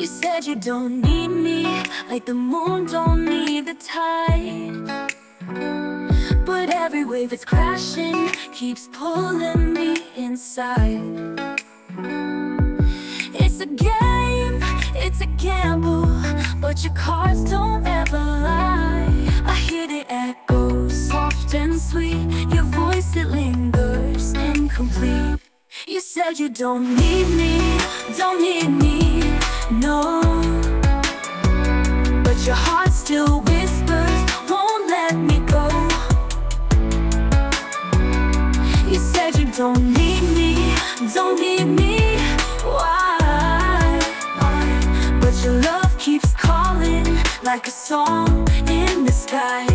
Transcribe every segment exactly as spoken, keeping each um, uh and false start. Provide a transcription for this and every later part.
said you don't need me, like the moon don't need the tide. But every wave it's crashing keeps pulling me inside. It's a game, it's a gamble, but your cards don't ever lie. I hear the echo, soft and sweet, your voice it lingers incomplete. You said you don't need me, don't need me, no. But your heart still whispers, won't let me go. You said you don't need me, don't need me, why? Why? But your love keeps calling like a song in the sky.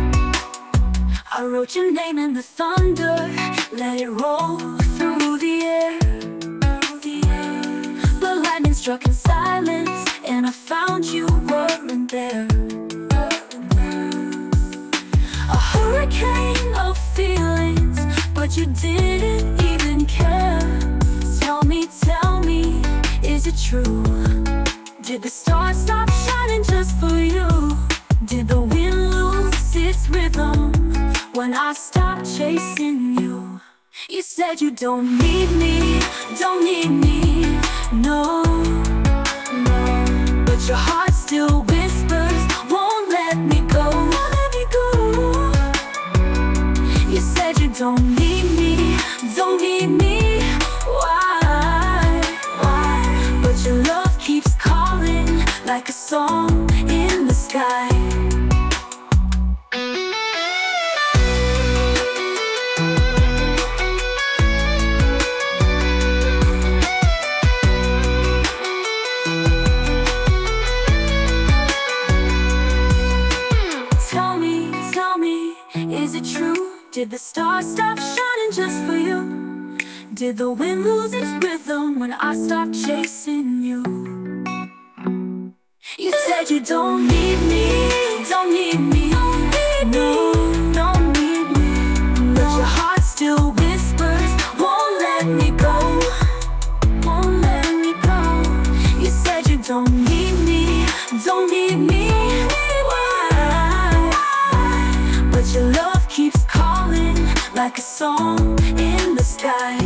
I wrote your name in the thunder, let it roll through the air. The lightning struck in silence, and I found you weren't there. A hurricane of feelings, but you didn't even care. Tell me, tell me, is it true? Did the stars stop shining just for you? Did the wind lose its rhythm when I stopped chasing you? You said you don't need me, don't need me, no, no. But your heart still whispers, won't let me go, won't let me go. You said you don't need me, don't need me, why? Why? But your love keeps calling like a song in the sky. Is it true? Did the stars stop shining just for you? Did the wind lose its rhythm when I stopped chasing you? You said you don't need me, don't need me, no, don't need me. But your heart still whispers, won't let me go, won't let me go. You said you don't need me, don't need me, why? But your love keeps calling like a song in the sky.